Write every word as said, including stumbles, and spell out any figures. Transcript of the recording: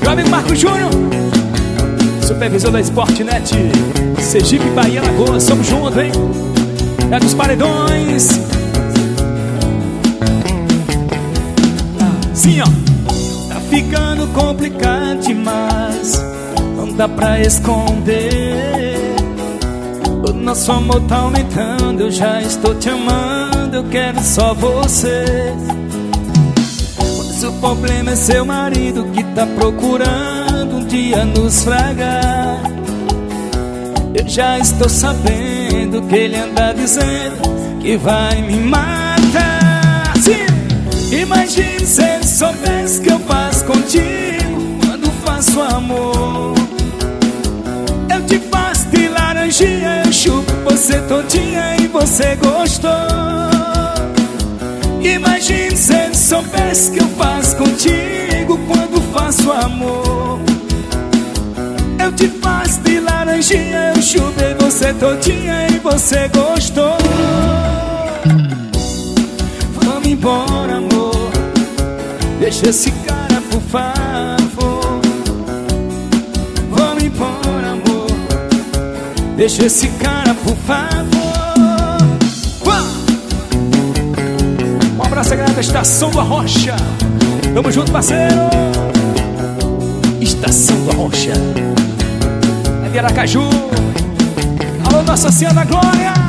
Meu amigo Marco Júnior, supervisor da Sportnet, Sergipe, Bahia, Lagoa, somos juntos, hein? É dos paredões. Sim, ó. Tá ficando complicado demais, não dá pra esconder. O nosso amor tá aumentando, eu já estou te amando, eu quero só você. Mas o problema é seu marido que tá procurando um dia nos fragar. Eu já estou sabendo que ele anda dizendo que vai me matar. Sim. Imagine se ele soubesse que eu faço contigo quando faço amor. Eu te faço de laranjinha, eu chupo você todinha e você gostou. Imagine se ele soubesse que eu faço contigo quando faço amor. Eu te faço de laranjinha, eu chupei você todinha e você gostou. Vamos embora, amor, deixa esse cara, por favor. Vamos embora, amor, deixa esse cara, por favor. Uá! Um abraço, galera da Estação do Arrocha. Tamo junto, parceiro. Estação do Arrocha, é de Aracaju. Alô, Nossa Senhora da Glória.